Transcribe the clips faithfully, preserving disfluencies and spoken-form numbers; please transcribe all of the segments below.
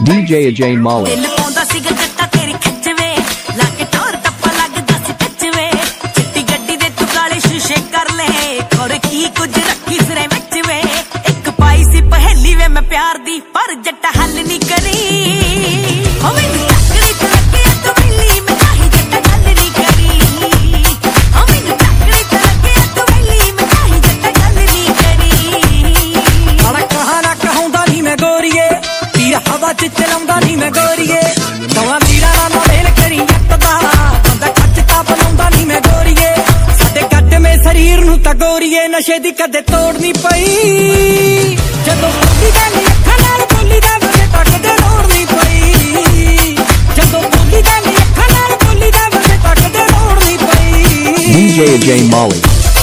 D J Ajay Molly ਦਿਲ ਪਾਉਂਦਾ ਸੀ ਗੱਟਾ ਤੇਰੀ ਖਿੱਚਵੇ ਲਾ ਕੇ ਟੌਰ ਟੱਪਾ ਲੱਗਦਾ ਸੀ ਖਿੱਚਵੇ ਚਿੱਟੀ ਗੱਡੀ ਦੇ ਤੂੰ ਕਾਲੇ ਸ਼ੀਸ਼ੇ ਕਰ ਲੈ ਔਰ ਕੀ ਕੁਝ ਰੱਖੀ ਸਿਰੇ ਵਿੱਚ ਵੇ ਇੱਕ ਪਾਈ ਸੀ ਪਹੇਲੀ ਵੇ ਮੈਂ ਪਿਆਰ ਦੀ ਪਰ ਜੱਟਾ ਹੱਲ ਨਹੀਂ ਕਰੀ ਹੋ ਮੈਨੂੰ ਚੱਕਰੀ ਤੇ ਲੱਗਿਆ ਤੂੰ ਵੇਲੀ ਮੈਂ ਚਾਹੀ ਜੱਟਾ ਗੱਲ ਨਹੀਂ ਕਰੀ ਹੋ ਮੈਨੂੰ ਚੱਕਰੀ ਤੇ ਲੱਗਿਆ ਤੂੰ ਵੇਲੀ ਮੈਂ ਚਾਹੀ ਜੱਟਾ ਗੱਲ ਨਹੀਂ ਕਰੀ ਸਾਲਾ ਕਹਾਣਾ ਕਹਾਉਂਦਾ ਨਹੀਂ ਮੈਂ ਗੋਰੀਏ ਤੀਰ ਹਵਾ ਚ ਚਲਾਉਂਦਾ ਨਹੀਂ ਮੈਂ ਗੋਰੀਏ ਦਵਾ ਤੀਰਾਂ ਨਾਲ ਮੇਲ ਕਰੀ ਜੱਟ ਦਾ ਬੰਦਾ ਖੱਚਤਾ ਬਣਾਉਂਦਾ ਨਹੀਂ ਮੈਂ ਗੋਰੀਏ ਸਾਡੇ ਗੱਡ ਮੇ ਸਰੀਰ ਨੂੰ ਤਾਂ ਗੋਰੀਏ ਨਸ਼ੇ ਦੀ ਕਦੇ ਤੋੜ ਨਹੀਂ ਪਈ ਜਦੋਂ ਬੋਲੀ ਦਾ ਨੀ ਅੱਖਾਂ ਨਾਲ ਬੋਲੀ ਦਾ ਵਜੇ ਤੱਕ ਦੇ ਲੋੜ ਨਹੀਂ ਪਈ ਜਦੋਂ ਬੋਲੀ ਦਾ ਨੀ ਅੱਖਾਂ ਨਾਲ ਬੋਲੀ ਦਾ ਵਜੇ ਤੱਕ ਦੇ ਲੋੜ ਨਹੀਂ ਪਈ D J Ajay Molly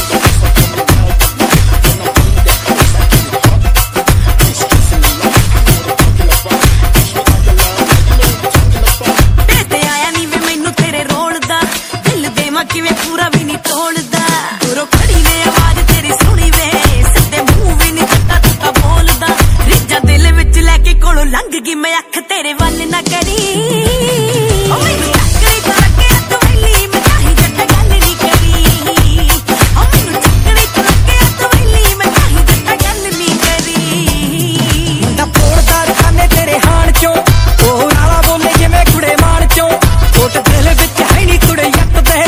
ਕਿਵੇਂ ਪੂਰਾ ਵੀ ਨਹੀਂ ਤੋੜਦਾ ਦੂਰੋਂ ਖੜੀ ਨੇ ਆਵਾਜ਼ ਤੇਰੀ ਸੁਣੀ ਵੇ ਸਿੱਧੇ ਮੂੰਹ ਵੀ ਨਹੀਂ ਦਿੱਤਾ ਤੂੰ ਤਾਂ ਬੋਲਦਾ ਰਿੱਜਾ ਦਿਲ ਵਿੱਚ ਲੈ ਕੇ ਕੋਲੋਂ ਲੰਘ ਗਈ ਮੈਂ ਅੱਖ ਤੇਰੇ ਵੱਲ ਨਾ ਕਰੀ ਓ ਮੈਨੂੰ ਚੱਕਰੀ ਤੋਂ ਲੱਗਿਆ ਤੂੰ ਵੇਲੀ ਮੈਂ ਚਾਹੀ ਜੱਟਾ ਗੱਲ ਨਹੀਂ ਕਰੀ ਓ ਮੈਨੂੰ ਚੱਕਰੀ ਤੋਂ ਲੱਗਿਆ ਤੂੰ ਵੇਲੀ ਮੈਂ ਚਾਹੀ ਜੱਟਾ ਗੱਲ ਨਹੀਂ ਕਰੀ ਮੁੰਡਾ ਫੋੜਦਾ ਰਖਾਨੇ ਤੇਰੇ ਹਾਣ ਚੋਂ ਉਹ ਨਾਲਾ ਬੋਲੇ ਜਿਵੇਂ ਕੁੜੇ ਮਾਣ ਚੋਂ ਛੋਟ ਦਿਲ ਵਿੱਚ ਹੈ ਨਹੀਂ ਕੁੜੇ ਯੱਟ ਦੇ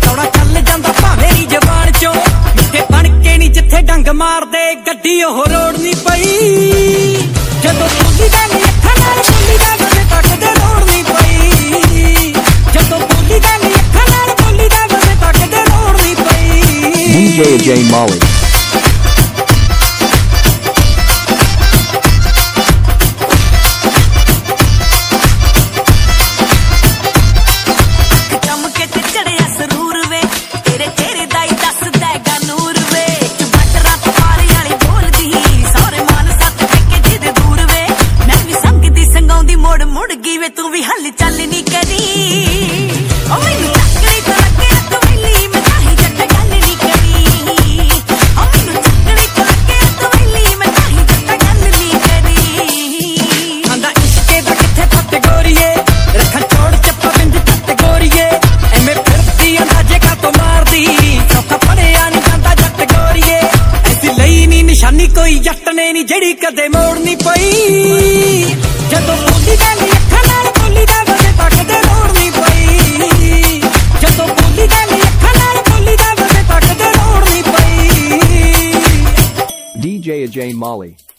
ਡੰਗ ਮਾਰਦੇ ਗੱਡੀ ਉਹ ਰੋੜ ਨਹੀਂ ਪਈ ਜਦੋਂ ਬੋਲੀ ਦਾ ਨੀ ਅੱਖਾਂ ਨਾਲ ਬੋਲੀ ਦਾ ਵਜੇ ਤੱਕ ਦੇ ਲੋੜ ਨਹੀਂ ਪਈ ਜਦੋਂ ਬੋਲੀ ਦਾ ਨੀ ਅੱਖਾਂ ਨਾਲ ਬੋਲੀ ਦਾ ਵਜੇ ਤੱਕ ਦੇ ਲੋੜ ਨਹੀਂ ਪਈ D J Ajay Molly ਚਮਕੇ ਤੇ ਚੜਿਆ ਸਰੂਰ ਵੇ ਤੇਰੇ ਚਿਹਰੇ ਦਾ ਹੀ ਦੱਸਦਾ ਗਾ ਨੂਰ ਵੇ ਮੁੜ ਮੁੜ ਗਈ ਵੇ ਤੂੰ ਵੀ ਹੱਲ ਚੱਲ ਨਹੀਂ ਕਰੀ ਓ ਮੈਨੂੰ ਚੱਕਰੀ ਤੋਂ ਲੱਗਿਆ ਤੂੰ ਵੇਲੀ ਮੈਂ ਚਾਹੀ ਜੱਟਾ ਗੱਲ ਨਹੀਂ ਕਰੀ ਓ ਮੈਨੂੰ ਚੱਕਰੀ ਤੋਂ ਲੱਗਿਆ ਤੂੰ ਵੇਲੀ ਮੈਂ ਚਾਹੀ ਜੱਟਾ ਗੱਲ ਨਹੀਂ ਕਰੀ ਆਂਦਾ ਇਸ਼ਕੇ ਦਾ ਕਿੱਥੇ ਫੱਟ ਗੋਰੀਏ ਰੱਖਾਂ ਚੋੜ ਚ ਪਵਿੰਦ ਤੱਤ ਗੋਰੀਏ ਐਵੇਂ ਫਿਰਦੀ ਅੰਦਾਜ਼ੇ ਕਾ ਤੋਂ ਮਾਰਦੀ ਚੌਥਾ ਫੜਿਆ ਨਹੀਂ ਜਾਂਦਾ ਜੱਟ ਗੋਰੀਏ ਐਸੀ ਲਈ ਨਹੀਂ ਨਿਸ਼ਾਨੀ ਕੋਈ ਜੱਟ ਨੇ ਨਹੀਂ ਜਿਹੜੀ ਕਦੇ ਮੋੜ ਨਹੀਂ ਪਈ ਜਦੋਂ ਬੋਲੀ ਦਾ ਨੀ ਅੱਖਾਂ ਨਾਲ ਬੋਲੀ ਦਾ ਵਜੇ ਤੱਕ ਦੇ ਲੋੜ ਨਹੀਂ ਪਈ ਜਦੋਂ ਬੋਲੀ ਦਾ ਨੀ ਅੱਖਾਂ ਨਾਲ ਬੋਲੀ ਦਾ ਵਜੇ ਤੱਕ ਦੇ ਲੋੜ ਨਹੀਂ ਪਈ D J Ajay Molly